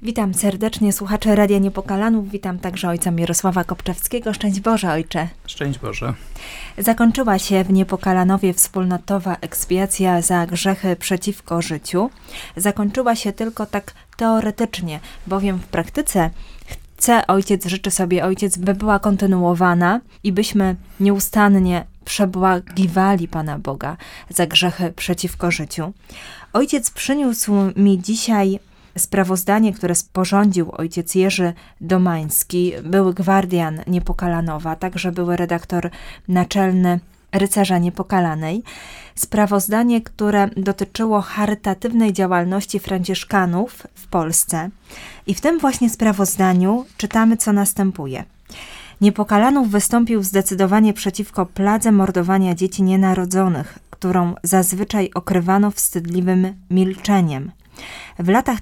Witam serdecznie słuchacze Radia Niepokalanów. Witam także ojca Mirosława Kopczewskiego. Szczęść Boże, ojcze. Szczęść Boże. Zakończyła się w Niepokalanowie wspólnotowa ekspiacja za grzechy przeciwko życiu. Zakończyła się tylko tak teoretycznie, bowiem w praktyce życzy sobie ojciec, by była kontynuowana i byśmy nieustannie przebłagiwali Pana Boga za grzechy przeciwko życiu. Ojciec przyniósł mi dzisiaj sprawozdanie, które sporządził ojciec Jerzy Domański, były gwardian Niepokalanowa, także były redaktor naczelny Rycerza Niepokalanej. Sprawozdanie, które dotyczyło charytatywnej działalności franciszkanów w Polsce. I w tym właśnie sprawozdaniu czytamy, co następuje. Niepokalanów wystąpił zdecydowanie przeciwko pladze mordowania dzieci nienarodzonych, którą zazwyczaj okrywano wstydliwym milczeniem. W latach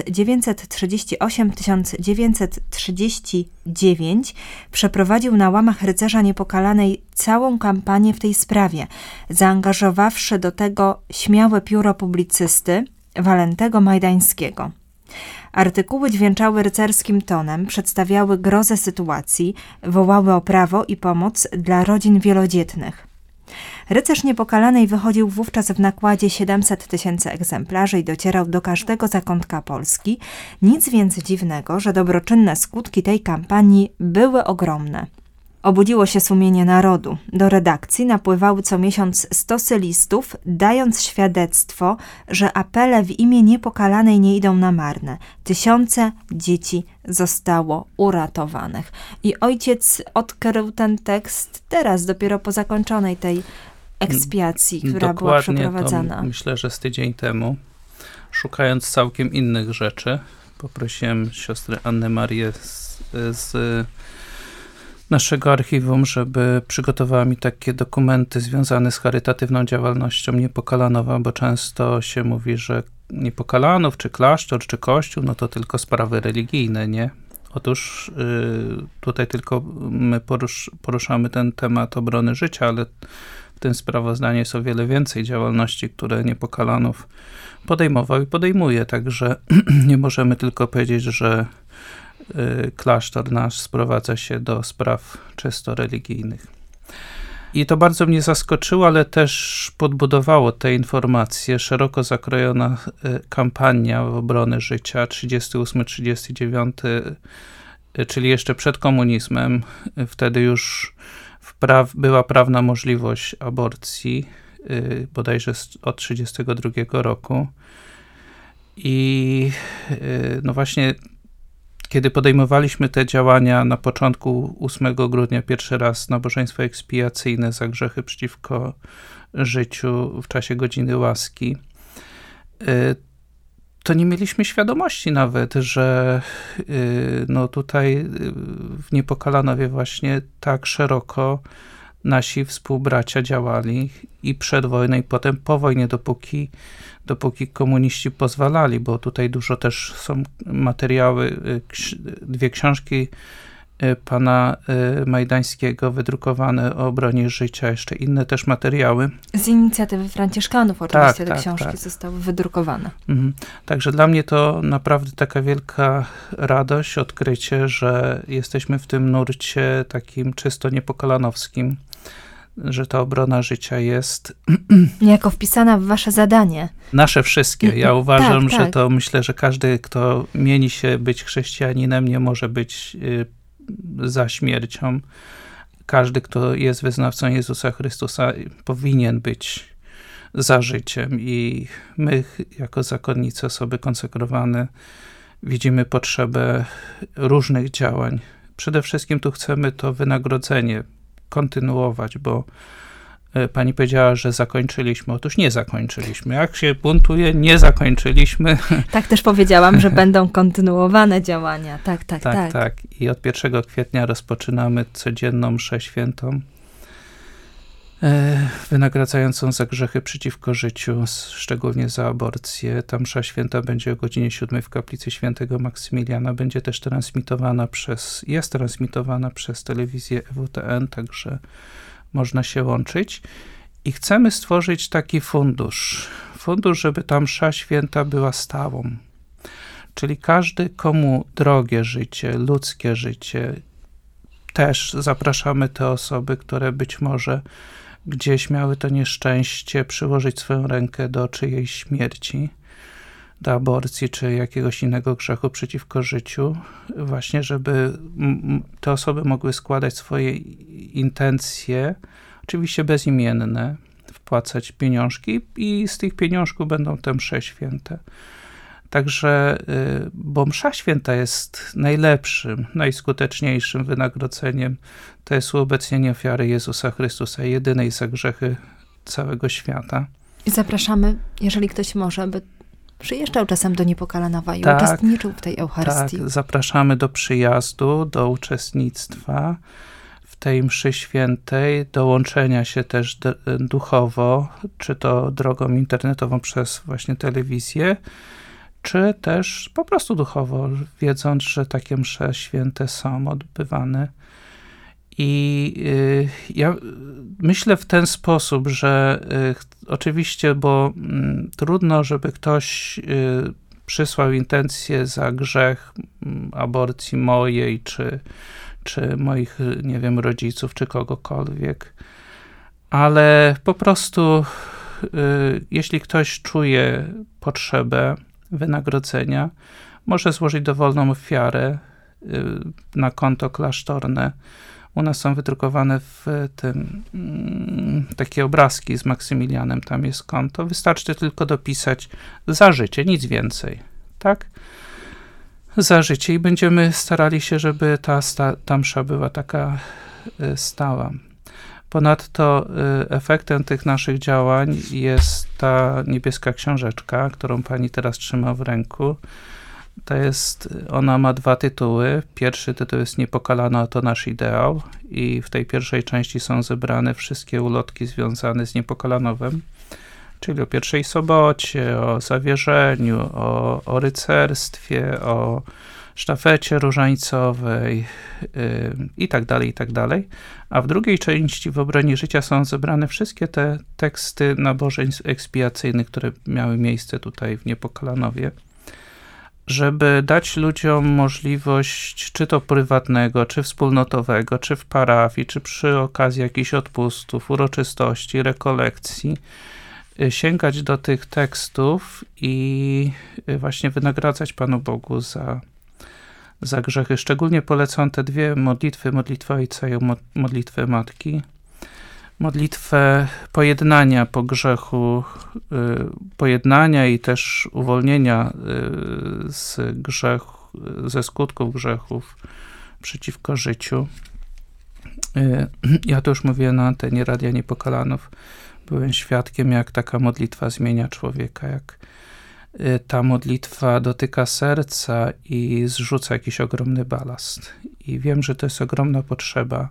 1938-1939 przeprowadził na łamach Rycerza Niepokalanej całą kampanię w tej sprawie, zaangażowawszy do tego śmiałe pióro publicysty Walentego Majdańskiego. Artykuły dźwięczały rycerskim tonem, przedstawiały grozę sytuacji, wołały o prawo i pomoc dla rodzin wielodzietnych. Rycerz Niepokalanej wychodził wówczas w nakładzie 700 000 egzemplarzy i docierał do każdego zakątka Polski. Nic więc dziwnego, że dobroczynne skutki tej kampanii były ogromne. Obudziło się sumienie narodu. Do redakcji napływały co miesiąc stosy listów, dając świadectwo, że apele w imię Niepokalanej nie idą na marne. Tysiące dzieci zostało uratowanych. I ojciec odkrył ten tekst teraz, dopiero po zakończonej tej ekspiacji, która była przeprowadzana. To myślę, że z tydzień temu, szukając całkiem innych rzeczy, poprosiłem siostrę Annę Marię z naszego archiwum, żeby przygotowała mi takie dokumenty związane z charytatywną działalnością Niepokalanowa, bo często się mówi, że Niepokalanów, czy klasztor, czy kościół, no to tylko sprawy religijne, nie? Otóż tutaj tylko my poruszamy ten temat obrony życia, ale w tym sprawozdaniu jest o wiele więcej działalności, które Niepokalanów podejmował i podejmuje, także nie możemy tylko powiedzieć, że klasztor nasz sprowadza się do spraw czysto religijnych. I to bardzo mnie zaskoczyło, ale też podbudowało te informacje. Szeroko zakrojona kampania w obronę życia 38-39, czyli jeszcze przed komunizmem. Wtedy już była prawna możliwość aborcji, bodajże od 1932 roku. I no właśnie, kiedy podejmowaliśmy te działania na początku 8 grudnia, pierwszy raz nabożeństwo ekspiacyjne za grzechy przeciwko życiu w czasie godziny łaski, to nie mieliśmy świadomości nawet, że no tutaj w Niepokalanowie właśnie tak szeroko nasi współbracia działali i przed wojną, i potem po wojnie, dopóki komuniści pozwalali, bo tutaj dużo też są materiały, 2 książki pana Majdańskiego wydrukowane o obronie życia, jeszcze inne też materiały. Z inicjatywy franciszkanów oczywiście te książki zostały wydrukowane. Także dla mnie to naprawdę taka wielka radość, odkrycie, że jesteśmy w tym nurcie takim czysto niepokalanowskim, że ta obrona życia jest niejako wpisana w wasze zadanie. Nasze wszystkie. Ja uważam, że to myślę, że każdy, kto mieni się być chrześcijaninem, nie może być za śmiercią. Każdy, kto jest wyznawcą Jezusa Chrystusa, powinien być za życiem. I my, jako zakonnice, osoby konsekrowane, widzimy potrzebę różnych działań. Przede wszystkim tu chcemy to wynagrodzenie kontynuować, bo pani powiedziała, że zakończyliśmy. Otóż nie zakończyliśmy. Jak się buntuje, nie zakończyliśmy. Tak też powiedziałam, że będą kontynuowane działania. Tak. I od 1 kwietnia rozpoczynamy codzienną mszę świętą, wynagradzającą za grzechy przeciwko życiu, szczególnie za aborcję. Ta msza święta będzie o godzinie 7 w kaplicy świętego Maksymiliana. Będzie też jest transmitowana przez telewizję EWTN, także można się łączyć. I chcemy stworzyć taki fundusz, żeby ta msza święta była stałą. Czyli każdy, komu drogie życie, ludzkie życie, też zapraszamy te osoby, które być może gdzieś miały to nieszczęście przyłożyć swoją rękę do czyjejś śmierci, do aborcji czy jakiegoś innego grzechu przeciwko życiu, właśnie żeby te osoby mogły składać swoje intencje, oczywiście bezimienne, wpłacać pieniążki i z tych pieniążków będą te msze święte. Także, bo msza święta jest najlepszym, najskuteczniejszym wynagrodzeniem, to jest uobecnienie ofiary Jezusa Chrystusa, jedynej za grzechy całego świata. I zapraszamy, jeżeli ktoś może, by przyjeżdżał czasem do Niepokalanowa i uczestniczył w tej Eucharystii. Tak, zapraszamy do przyjazdu, do uczestnictwa w tej mszy świętej, do łączenia się też duchowo, czy to drogą internetową przez właśnie telewizję, czy też po prostu duchowo, wiedząc, że takie msze święte są odbywane. I ja myślę w ten sposób, że oczywiście, bo trudno, żeby ktoś przysłał intencję za grzech aborcji mojej, czy moich, nie wiem, rodziców, czy kogokolwiek, ale po prostu jeśli ktoś czuje potrzebę wynagrodzenia, może złożyć dowolną ofiarę na konto klasztorne. U nas są wydrukowane w tym takie obrazki z Maksymilianem, tam jest konto. Wystarczy tylko dopisać za życie, nic więcej, tak? Za życie i będziemy starali się, żeby ta msza była taka stała. Ponadto efektem tych naszych działań jest ta niebieska książeczka, którą pani teraz trzyma w ręku. Ona ma 2 tytuły. Pierwszy tytuł jest Niepokalana, to nasz ideał i w tej pierwszej części są zebrane wszystkie ulotki związane z Niepokalanowem, czyli o pierwszej sobocie, o zawierzeniu, o rycerstwie, o sztafecie różańcowej i tak dalej, i tak dalej. A w drugiej części w obronie życia są zebrane wszystkie te teksty nabożeństw ekspiacyjnych, które miały miejsce tutaj w Niepokalanowie, żeby dać ludziom możliwość, czy to prywatnego, czy wspólnotowego, czy w parafii, czy przy okazji jakichś odpustów, uroczystości, rekolekcji, sięgać do tych tekstów i właśnie wynagradzać Panu Bogu za grzechy. Szczególnie polecam te 2 modlitwy, modlitwę Ojca i modlitwę Matki. Modlitwę pojednania po grzechu, pojednania i też uwolnienia ze skutków grzechów przeciwko życiu. Ja to już mówiłem na antenie Radia Niepokalanów. Byłem świadkiem, jak taka modlitwa zmienia człowieka, jak ta modlitwa dotyka serca i zrzuca jakiś ogromny balast. I wiem, że to jest ogromna potrzeba.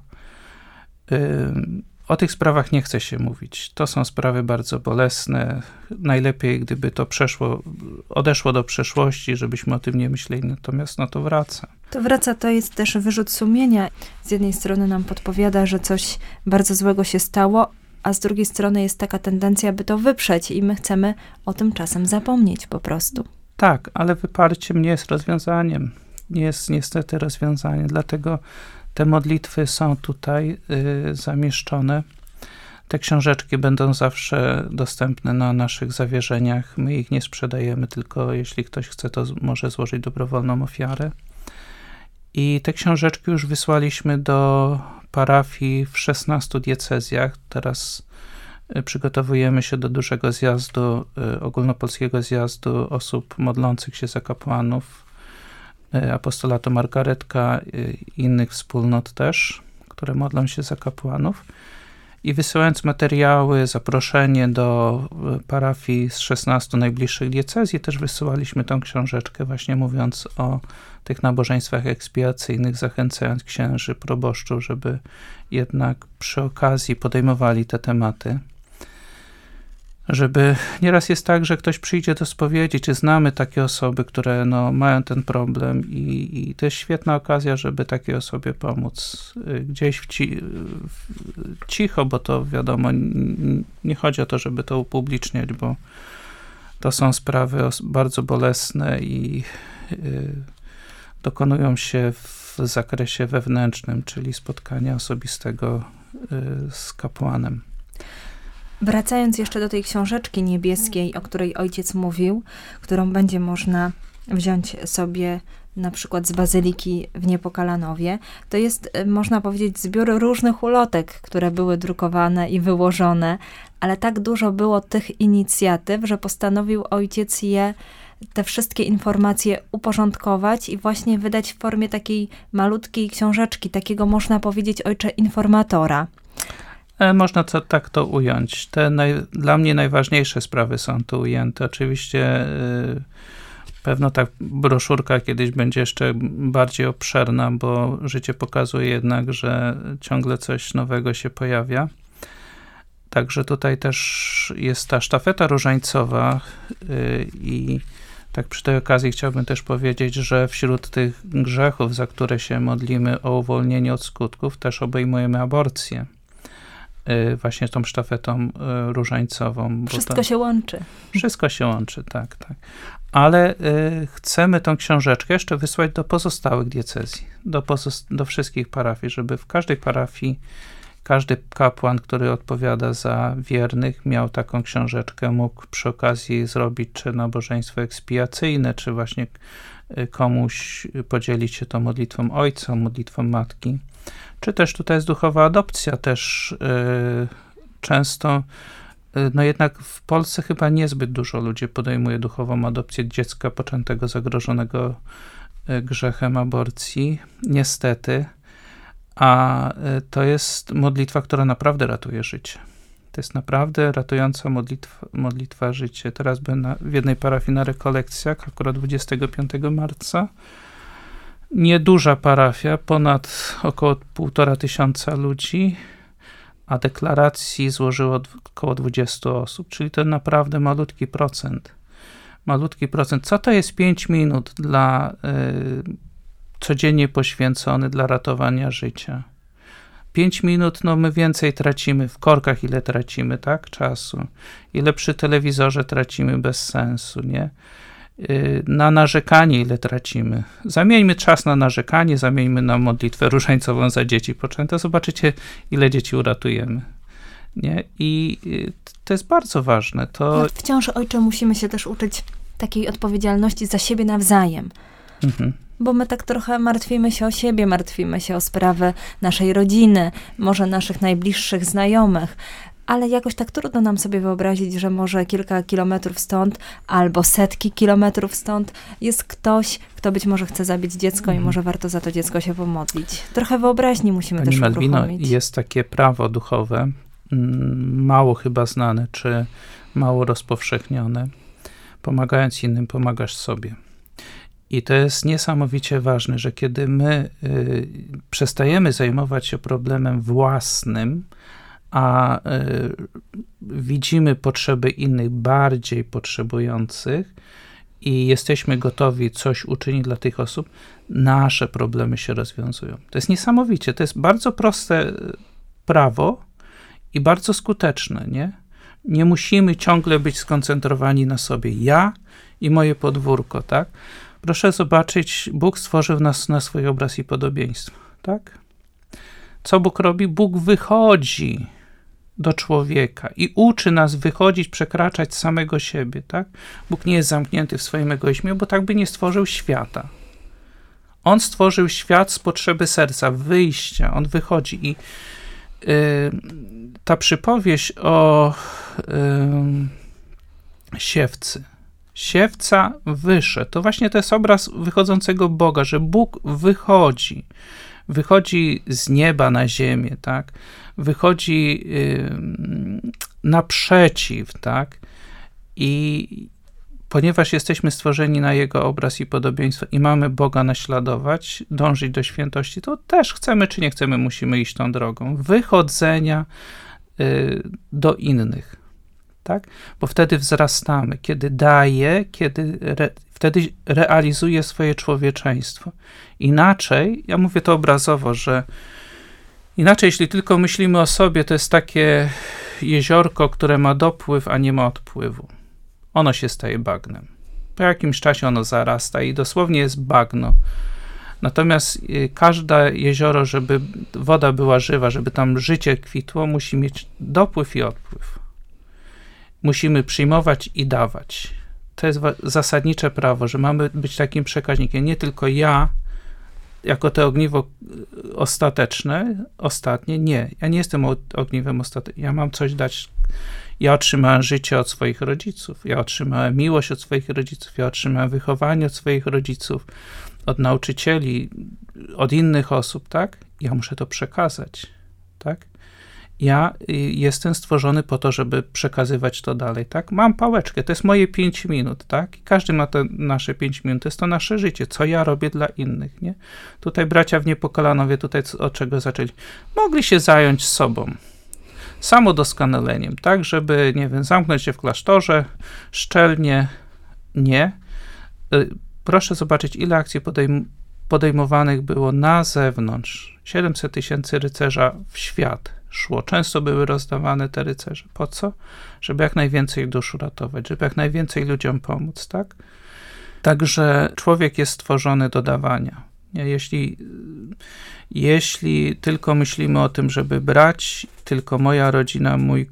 O tych sprawach nie chce się mówić. To są sprawy bardzo bolesne. Najlepiej, gdyby to odeszło do przeszłości, żebyśmy o tym nie myśleli, natomiast to wraca. To jest też wyrzut sumienia. Z jednej strony nam podpowiada, że coś bardzo złego się stało, a z drugiej strony jest taka tendencja, by to wyprzeć i my chcemy o tym czasem zapomnieć po prostu. Tak, ale wyparcie nie jest rozwiązaniem. Nie jest niestety rozwiązaniem, dlatego te modlitwy są tutaj zamieszczone. Te książeczki będą zawsze dostępne na naszych zawierzeniach. My ich nie sprzedajemy, tylko jeśli ktoś chce, to może złożyć dobrowolną ofiarę. I te książeczki już wysłaliśmy do parafii w 16 diecezjach. Teraz przygotowujemy się do dużego zjazdu, ogólnopolskiego zjazdu osób modlących się za kapłanów, apostolatu Margaretka i innych wspólnot też, które modlą się za kapłanów. I wysyłając materiały, zaproszenie do parafii z 16 najbliższych diecezji, też wysyłaliśmy tą książeczkę właśnie mówiąc o tych nabożeństwach ekspiacyjnych, zachęcając księży, proboszczów, żeby jednak przy okazji podejmowali te tematy. Żeby nieraz jest tak, że ktoś przyjdzie do spowiedzi, czy znamy takie osoby, które mają ten problem i to jest świetna okazja, żeby takiej osobie pomóc. Gdzieś cicho, bo to wiadomo, nie chodzi o to, żeby to upubliczniać, bo to są sprawy bardzo bolesne dokonują się w zakresie wewnętrznym, czyli spotkania osobistego z kapłanem. Wracając jeszcze do tej książeczki niebieskiej, o której ojciec mówił, którą będzie można wziąć sobie na przykład z Bazyliki w Niepokalanowie, to jest, można powiedzieć, zbiór różnych ulotek, które były drukowane i wyłożone, ale tak dużo było tych inicjatyw, że postanowił ojciec te wszystkie informacje uporządkować i właśnie wydać w formie takiej malutkiej książeczki, takiego, można powiedzieć, ojcze, informatora. Można tak to ująć. Dla mnie najważniejsze sprawy są tu ujęte. Oczywiście pewno ta broszurka kiedyś będzie jeszcze bardziej obszerna, bo życie pokazuje jednak, że ciągle coś nowego się pojawia. Także tutaj też jest ta sztafeta różańcowa i tak przy tej okazji chciałbym też powiedzieć, że wśród tych grzechów, za które się modlimy o uwolnienie od skutków, też obejmujemy aborcję. Właśnie tą sztafetą różańcową. Wszystko się łączy. Wszystko się łączy, tak. Ale chcemy tą książeczkę jeszcze wysłać do pozostałych diecezji, do wszystkich parafii, żeby w każdej parafii każdy kapłan, który odpowiada za wiernych, miał taką książeczkę, mógł przy okazji zrobić czy nabożeństwo ekspiacyjne, czy właśnie komuś podzielić się tą modlitwą ojca, modlitwą matki. Czy też tutaj jest duchowa adopcja, też często, no jednak w Polsce chyba niezbyt dużo ludzi podejmuje duchową adopcję dziecka poczętego zagrożonego grzechem aborcji, niestety, a to jest modlitwa, która naprawdę ratuje życie. To jest naprawdę ratująca modlitwa życie. Teraz byłem w jednej parafii na rekolekcjach, akurat 25 marca, nieduża parafia, ponad około 1500 ludzi, a deklaracji złożyło około 20 osób, czyli to naprawdę malutki procent. Co to jest 5 minut codziennie poświęcony dla ratowania życia? 5 minut, no my więcej tracimy w korkach, ile tracimy, tak? Czasu. Ile przy telewizorze tracimy bez sensu, nie? Na narzekanie ile tracimy. Zamieńmy czas na narzekanie, zamieńmy na modlitwę różańcową za dzieci poczęte. Zobaczycie, ile dzieci uratujemy. Nie? I to jest bardzo ważne. No, wciąż, ojcze, musimy się też uczyć takiej odpowiedzialności za siebie nawzajem. Bo my tak trochę martwimy się o siebie, martwimy się o sprawy naszej rodziny, może naszych najbliższych znajomych, ale jakoś tak trudno nam sobie wyobrazić, że może kilka kilometrów stąd albo setki kilometrów stąd jest ktoś, kto być może chce zabić dziecko i może warto za to dziecko się pomodlić. Trochę wyobraźni musimy też uruchomić. Malwino, jest takie prawo duchowe, mało chyba znane, czy mało rozpowszechnione. Pomagając innym, pomagasz sobie. I to jest niesamowicie ważne, że kiedy my przestajemy zajmować się problemem własnym, a widzimy potrzeby innych, bardziej potrzebujących i jesteśmy gotowi coś uczynić dla tych osób, nasze problemy się rozwiązują. To jest niesamowicie, to jest bardzo proste prawo i bardzo skuteczne, nie? Nie musimy ciągle być skoncentrowani na sobie. Ja i moje podwórko, tak? Proszę zobaczyć, Bóg stworzył nas na swój obraz i podobieństwo, tak? Co Bóg robi? Bóg wychodzi do człowieka i uczy nas wychodzić, przekraczać samego siebie, tak? Bóg nie jest zamknięty w swoim egoizmie, bo tak by nie stworzył świata. On stworzył świat z potrzeby serca, wyjścia, on wychodzi i ta przypowieść o siewcy. Siewca wyszedł. To właśnie to jest obraz wychodzącego Boga, że Bóg wychodzi z nieba na ziemię, tak? Wychodzi naprzeciw, tak? I ponieważ jesteśmy stworzeni na Jego obraz i podobieństwo i mamy Boga naśladować, dążyć do świętości, to też chcemy czy nie chcemy, musimy iść tą drogą wychodzenia do innych, tak? Bo wtedy wzrastamy, kiedy daje, wtedy realizuje swoje człowieczeństwo. Inaczej, ja mówię to obrazowo, że inaczej, jeśli tylko myślimy o sobie, to jest takie jeziorko, które ma dopływ, a nie ma odpływu. Ono się staje bagnem. Po jakimś czasie ono zarasta i dosłownie jest bagno. Natomiast każde jezioro, żeby woda była żywa, żeby tam życie kwitło, musi mieć dopływ i odpływ. Musimy przyjmować i dawać. To jest zasadnicze prawo, że mamy być takim przekaźnikiem. Nie tylko ja, jako to ogniwo ostatnie, nie. Ja nie jestem ogniwem ostatecznym. Ja mam coś dać. Ja otrzymałem życie od swoich rodziców. Ja otrzymałem miłość od swoich rodziców. Ja otrzymałem wychowanie od swoich rodziców, od nauczycieli, od innych osób, tak? Ja muszę to przekazać, tak? Ja jestem stworzony po to, żeby przekazywać to dalej, tak? Mam pałeczkę, to jest moje 5 minut, tak? I każdy ma te nasze 5 minut, to jest to nasze życie, co ja robię dla innych, nie? Tutaj bracia w Niepokalanowie, tutaj od czego zaczęli? Mogli się zająć sobą, samodoskonaleniem, tak? Żeby, nie wiem, zamknąć się w klasztorze, szczelnie, nie. Proszę zobaczyć, ile akcji podejmowanych było na zewnątrz. 700 000 rycerza w świat szło. Często były rozdawane te rycerze. Po co? Żeby jak najwięcej dusz uratować, żeby jak najwięcej ludziom pomóc, tak? Także człowiek jest stworzony do dawania. Jeśli tylko myślimy o tym, żeby brać, tylko moja rodzina, mój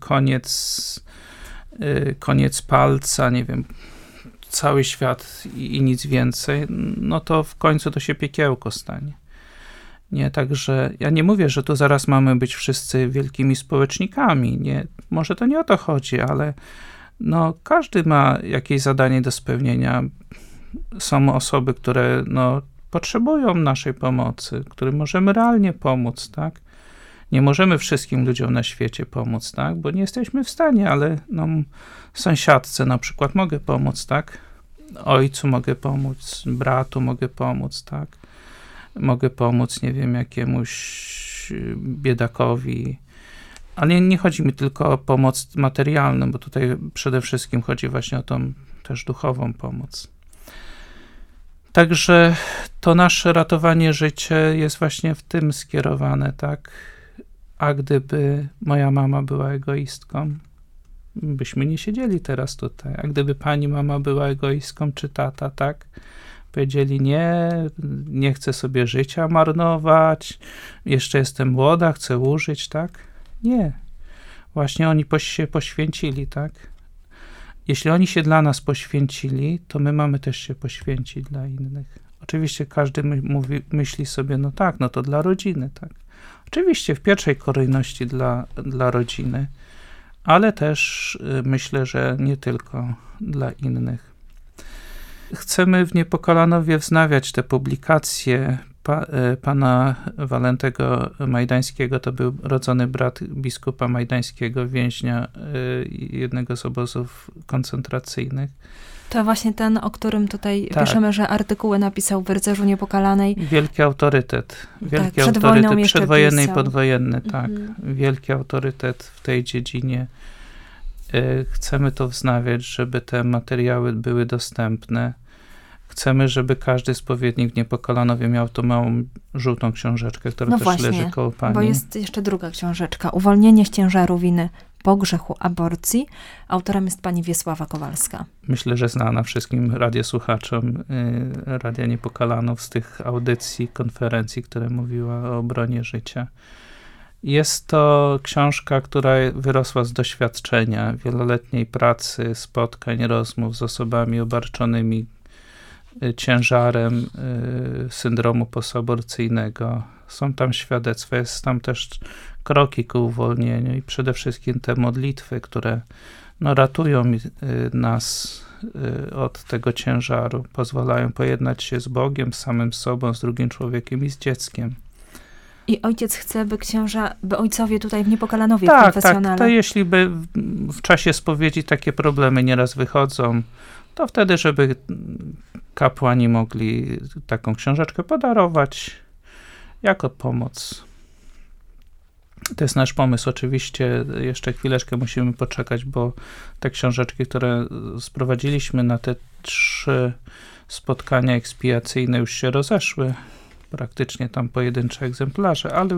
koniec palca, nie wiem, cały świat i nic więcej, no to w końcu to się piekiełko stanie. Nie, także ja nie mówię, że tu zaraz mamy być wszyscy wielkimi społecznikami. Nie, może to nie o to chodzi, ale no, każdy ma jakieś zadanie do spełnienia. Są osoby, które no, potrzebują naszej pomocy, którym możemy realnie pomóc, tak? Nie możemy wszystkim ludziom na świecie pomóc, tak? Bo nie jesteśmy w stanie, ale no, sąsiadce na przykład mogę pomóc, tak? Ojcu mogę pomóc, bratu mogę pomóc, tak? Mogę pomóc, nie wiem, jakiemuś biedakowi. Ale nie chodzi mi tylko o pomoc materialną, bo tutaj przede wszystkim chodzi właśnie o tą też duchową pomoc. Także to nasze ratowanie życia jest właśnie w tym skierowane, tak? A gdyby moja mama była egoistką, byśmy nie siedzieli teraz tutaj. A gdyby pani mama była egoistką, czy tata, tak? Powiedzieli, nie chcę sobie życia marnować, jeszcze jestem młoda, chcę użyć, tak? Nie. Właśnie oni się poświęcili, tak? Jeśli oni się dla nas poświęcili, to my mamy też się poświęcić dla innych. Oczywiście każdy myśli sobie, no tak, no to dla rodziny, tak? Oczywiście w pierwszej kolejności dla rodziny, ale też myślę, że nie tylko dla innych. Chcemy w Niepokalanowie wznawiać te publikacje pana Walentego Majdańskiego. To był rodzony brat biskupa Majdańskiego, więźnia jednego z obozów koncentracyjnych. To właśnie ten, o którym tutaj piszemy, że artykuły napisał w Rycerzu Niepokalanej. Wielki autorytet. Wielki przed autorytet wojną jeszcze przedwojenny pisał. I podwojenny, tak. Wielki autorytet w tej dziedzinie. Chcemy to wznawiać, żeby te materiały były dostępne. Chcemy, żeby każdy spowiednik w Niepokalanowie miał tą małą żółtą książeczkę, która też leży koło pani. Bo jest jeszcze druga książeczka. Uwolnienie z ciężaru winy po grzechu aborcji. Autorem jest pani Wiesława Kowalska. Myślę, że znana wszystkim radiosłuchaczom Radia Niepokalanów z tych audycji, konferencji, które mówiła o obronie życia. Jest to książka, która wyrosła z doświadczenia wieloletniej pracy, spotkań, rozmów z osobami obarczonymi ciężarem syndromu postaborcyjnego. Są tam świadectwa, jest tam też kroki ku uwolnieniu i przede wszystkim te modlitwy, które no, ratują nas od tego ciężaru, pozwalają pojednać się z Bogiem, z samym sobą, z drugim człowiekiem i z dzieckiem. I ojciec chce, by ojcowie tutaj w Niepokalanowie w konfesjonale. Tak, to jeśli by w czasie spowiedzi takie problemy nieraz wychodzą, to wtedy, żeby kapłani mogli taką książeczkę podarować jako pomoc. To jest nasz pomysł. Oczywiście jeszcze chwileczkę musimy poczekać, bo te książeczki, które sprowadziliśmy na te 3 spotkania ekspiacyjne już się rozeszły. Praktycznie tam pojedyncze egzemplarze, ale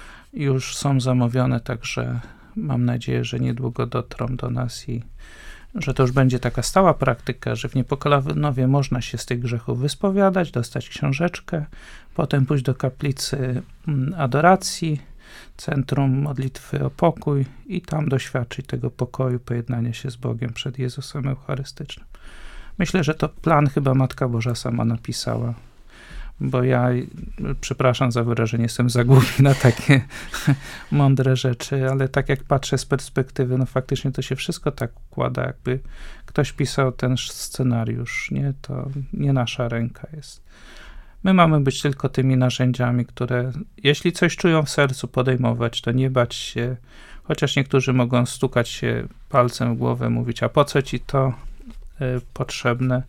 już są zamówione, także mam nadzieję, że niedługo dotrą do nas i że to już będzie taka stała praktyka, że w Niepokalanowie można się z tych grzechów wyspowiadać, dostać książeczkę, potem pójść do kaplicy adoracji, centrum modlitwy o pokój i tam doświadczyć tego pokoju, pojednania się z Bogiem przed Jezusem Eucharystycznym. Myślę, że to plan chyba Matka Boża sama napisała, bo ja, przepraszam za wyrażenie, jestem za głupi na takie mądre rzeczy, ale tak jak patrzę z perspektywy, no faktycznie to się wszystko tak układa, jakby ktoś pisał ten scenariusz, nie? To nie nasza ręka jest. My mamy być tylko tymi narzędziami, które, jeśli coś czują w sercu, podejmować, to nie bać się, chociaż niektórzy mogą stukać się palcem w głowę, mówić, a po co ci to potrzebne?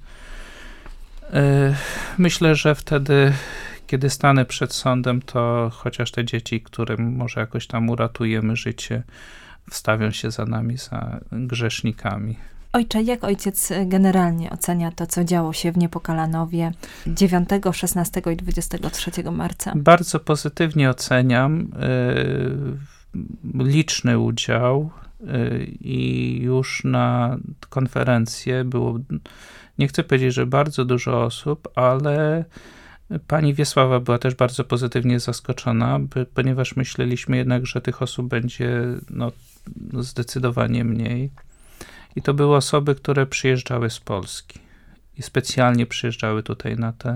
Myślę, że wtedy, kiedy stanę przed sądem, to chociaż te dzieci, którym może jakoś tam uratujemy życie, wstawią się za nami, za grzesznikami. Ojcze, jak ojciec generalnie ocenia to, co działo się w Niepokalanowie 9, 16 i 23 marca? Bardzo pozytywnie oceniam liczny udział i już na konferencję było, nie chcę powiedzieć, że bardzo dużo osób, ale pani Wiesława była też bardzo pozytywnie zaskoczona, ponieważ myśleliśmy jednak, że tych osób będzie zdecydowanie mniej. I to były osoby, które przyjeżdżały z Polski i specjalnie przyjeżdżały tutaj na te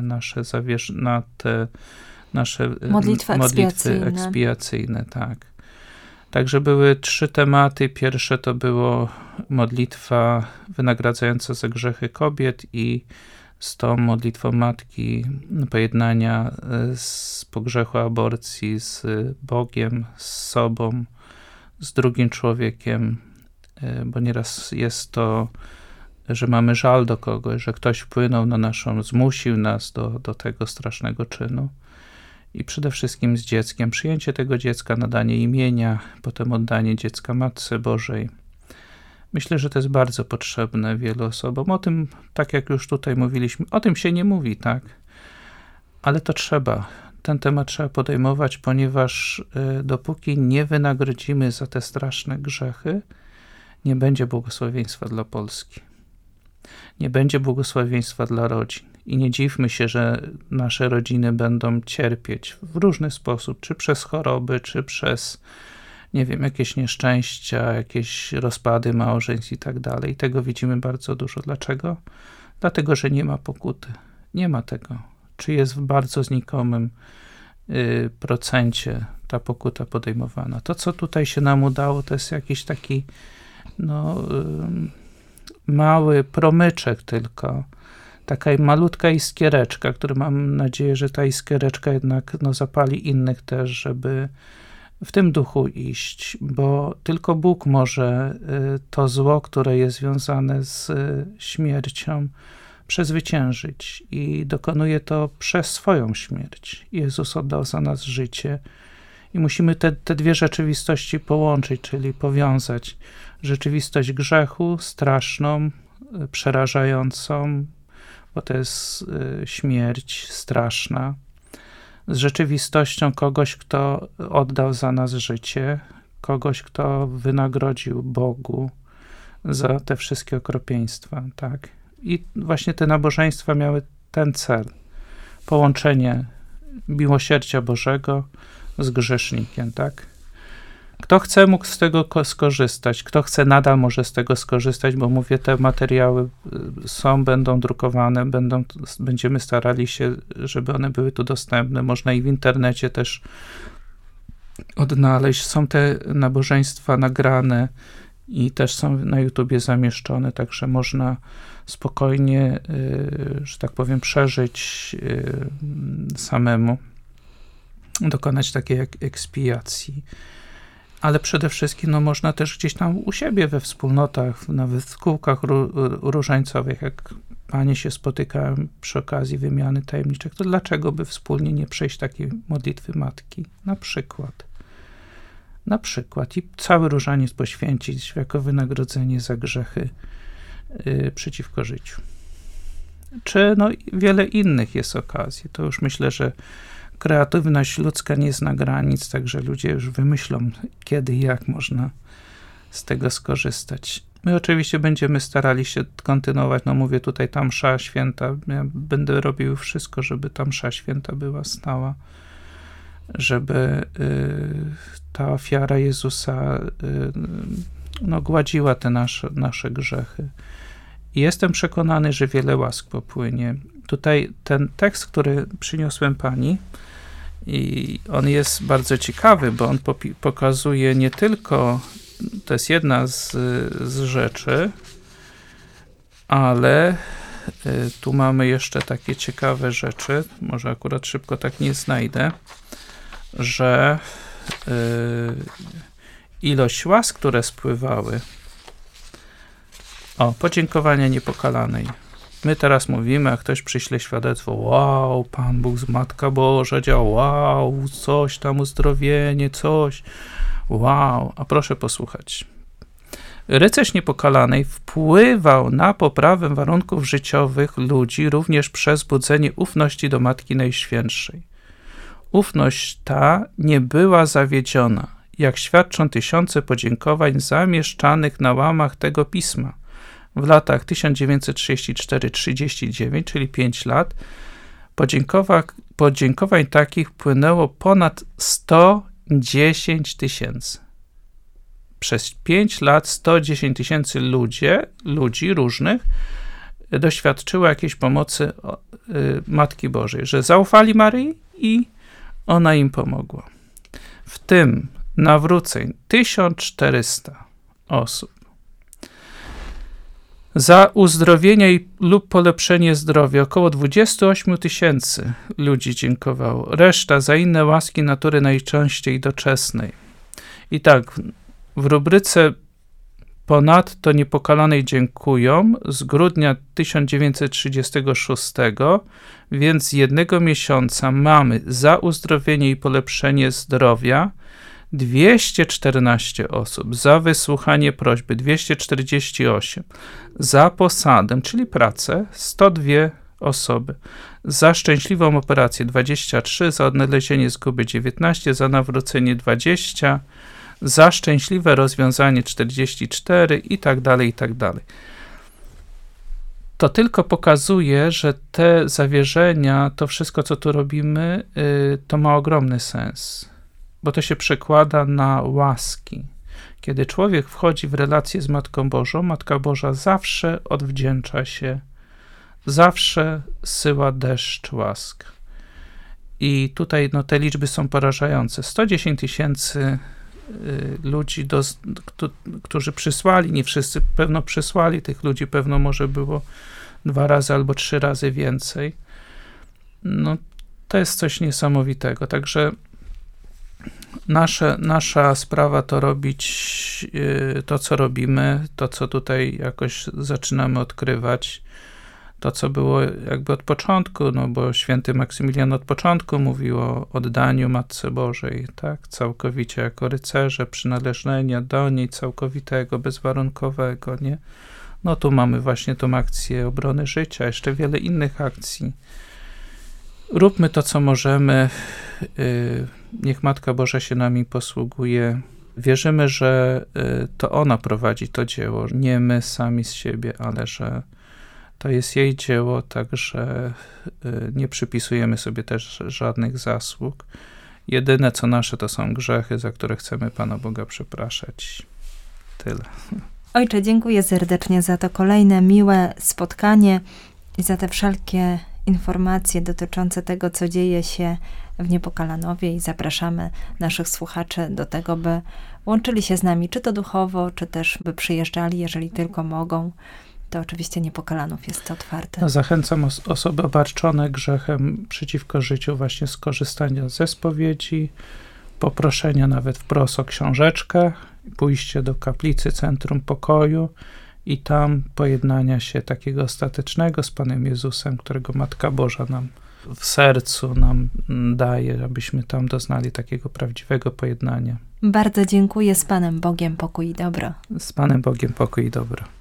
nasze modlitwy ekspiacyjne, tak. Także były 3 tematy. Pierwsze to było modlitwa wynagradzająca za grzechy kobiet i z tą modlitwą matki pojednania po grzechu aborcji z Bogiem, z sobą, z drugim człowiekiem, bo nieraz jest to, że mamy żal do kogoś, że ktoś wpłynął na zmusił nas do tego strasznego czynu. I przede wszystkim z dzieckiem, przyjęcie tego dziecka, nadanie imienia, potem oddanie dziecka Matce Bożej. Myślę, że to jest bardzo potrzebne wielu osobom. O tym, tak jak już tutaj mówiliśmy, o tym się nie mówi, tak? Ale to trzeba. Ten temat trzeba podejmować, ponieważ dopóki nie wynagrodzimy za te straszne grzechy, nie będzie błogosławieństwa dla Polski. Nie będzie błogosławieństwa dla rodzin. I nie dziwmy się, że nasze rodziny będą cierpieć w różny sposób, czy przez choroby, czy przez, nie wiem, jakieś nieszczęścia, jakieś rozpady małżeństw i tak dalej. I tego widzimy bardzo dużo. Dlaczego? Dlatego, że nie ma pokuty. Nie ma tego. Czy jest w bardzo znikomym procencie ta pokuta podejmowana. To, co tutaj się nam udało, to jest jakiś taki mały promyczek tylko, taka malutka iskiereczka, która mam nadzieję, że ta iskiereczka jednak zapali innych też, żeby w tym duchu iść, bo tylko Bóg może to zło, które jest związane z śmiercią, przezwyciężyć i dokonuje to przez swoją śmierć. Jezus oddał za nas życie i musimy te dwie rzeczywistości połączyć, czyli powiązać rzeczywistość grzechu, straszną, przerażającą, bo to jest śmierć straszna, z rzeczywistością kogoś, kto oddał za nas życie, kogoś, kto wynagrodził Bogu za te wszystkie okropieństwa, tak? I właśnie te nabożeństwa miały ten cel, połączenie miłosierdzia Bożego z grzesznikiem, tak? Kto chce, mógł z tego skorzystać. Kto chce, nadal może z tego skorzystać, bo mówię, te materiały będą drukowane, będziemy starali się, żeby one były tu dostępne. Można i w internecie też odnaleźć. Są te nabożeństwa nagrane i też są na YouTubie zamieszczone, także można spokojnie, że tak powiem, przeżyć samemu, dokonać takiej ekspiacji. Ale przede wszystkim można też gdzieś tam u siebie we wspólnotach, nawet w kółkach różańcowych, jak panie się spotykają przy okazji wymiany tajemniczek, to dlaczego by wspólnie nie przejść takiej modlitwy matki? Na przykład. I cały różaniec poświęcić jako wynagrodzenie za grzechy przeciwko życiu. Czy wiele innych jest okazji. To już myślę, że kreatywność ludzka nie zna granic, także ludzie już wymyślą, kiedy i jak można z tego skorzystać. My oczywiście będziemy starali się kontynuować, mówię tutaj ta msza święta, ja będę robił wszystko, żeby ta msza święta była stała, żeby ta ofiara Jezusa gładziła te nasze grzechy. I jestem przekonany, że wiele łask popłynie. Tutaj ten tekst, który przyniosłem pani, i on jest bardzo ciekawy, bo on pokazuje nie tylko, to jest jedna z rzeczy, ale tu mamy jeszcze takie ciekawe rzeczy, może akurat szybko tak nie znajdę, że ilość łask, które spływały, podziękowania niepokalanej. My teraz mówimy, a ktoś przyśle świadectwo, wow, Pan Bóg, Matka Boża działa, wow, coś tam, uzdrowienie, coś, wow. A proszę posłuchać. Rycerz niepokalanej wpływał na poprawę warunków życiowych ludzi również przez budzenie ufności do Matki Najświętszej. Ufność ta nie była zawiedziona, jak świadczą tysiące podziękowań zamieszczanych na łamach tego pisma. W latach 1934-39, czyli 5 lat, podziękowań takich płynęło ponad 110 tysięcy. Przez 5 lat 110 tysięcy ludzi różnych doświadczyło jakiejś pomocy Matki Bożej, że zaufali Maryi i ona im pomogła. W tym nawróceń 1400 osób. Za uzdrowienie lub polepszenie zdrowia około 28 tysięcy ludzi dziękowało. Reszta za inne łaski natury najczęściej doczesnej. I tak, w rubryce ponadto niepokalanej dziękują z grudnia 1936, więc z 1 miesiąca mamy za uzdrowienie i polepszenie zdrowia 214 osób, za wysłuchanie prośby 248, za posadę, czyli pracę 102 osoby, za szczęśliwą operację 23, za odnalezienie zguby 19, za nawrócenie 20, za szczęśliwe rozwiązanie 44 i tak dalej, i tak dalej. To tylko pokazuje, że te zawierzenia, to wszystko, co tu robimy, to ma ogromny sens, bo to się przekłada na łaski. Kiedy człowiek wchodzi w relację z Matką Bożą, Matka Boża zawsze odwdzięcza się, zawsze syła deszcz łask. I tutaj te liczby są porażające. 110 tysięcy ludzi, którzy przysłali, nie wszyscy pewno przysłali, tych ludzi pewno może było 2 razy albo 3 razy więcej. To jest coś niesamowitego. Także nasza sprawa to robić to, co robimy, to, co tutaj jakoś zaczynamy odkrywać, to, co było jakby od początku, bo święty Maksymilian od początku mówił o oddaniu Matce Bożej, tak, całkowicie jako rycerze, przynależenia do niej całkowitego, bezwarunkowego, nie? Tu mamy właśnie tą akcję obrony życia, jeszcze wiele innych akcji. Róbmy to, co możemy, niech Matka Boża się nami posługuje. Wierzymy, że to ona prowadzi to dzieło, nie my sami z siebie, ale że to jest jej dzieło, także nie przypisujemy sobie też żadnych zasług. Jedyne, co nasze, to są grzechy, za które chcemy Pana Boga przepraszać. Tyle. Ojcze, dziękuję serdecznie za to kolejne miłe spotkanie i za te wszelkie informacje dotyczące tego, co dzieje się w Niepokalanowie, i zapraszamy naszych słuchaczy do tego, by łączyli się z nami, czy to duchowo, czy też by przyjeżdżali, jeżeli tylko mogą. To oczywiście Niepokalanów jest otwarty. Zachęcam osoby obarczone grzechem przeciwko życiu właśnie skorzystania ze spowiedzi, poproszenia nawet wprost o książeczkę, pójście do kaplicy Centrum Pokoju i tam pojednania się takiego ostatecznego z Panem Jezusem, którego Matka Boża nam w sercu nam daje, abyśmy tam doznali takiego prawdziwego pojednania. Bardzo dziękuję. Z Panem Bogiem pokój i dobro. Z Panem Bogiem pokój i dobro.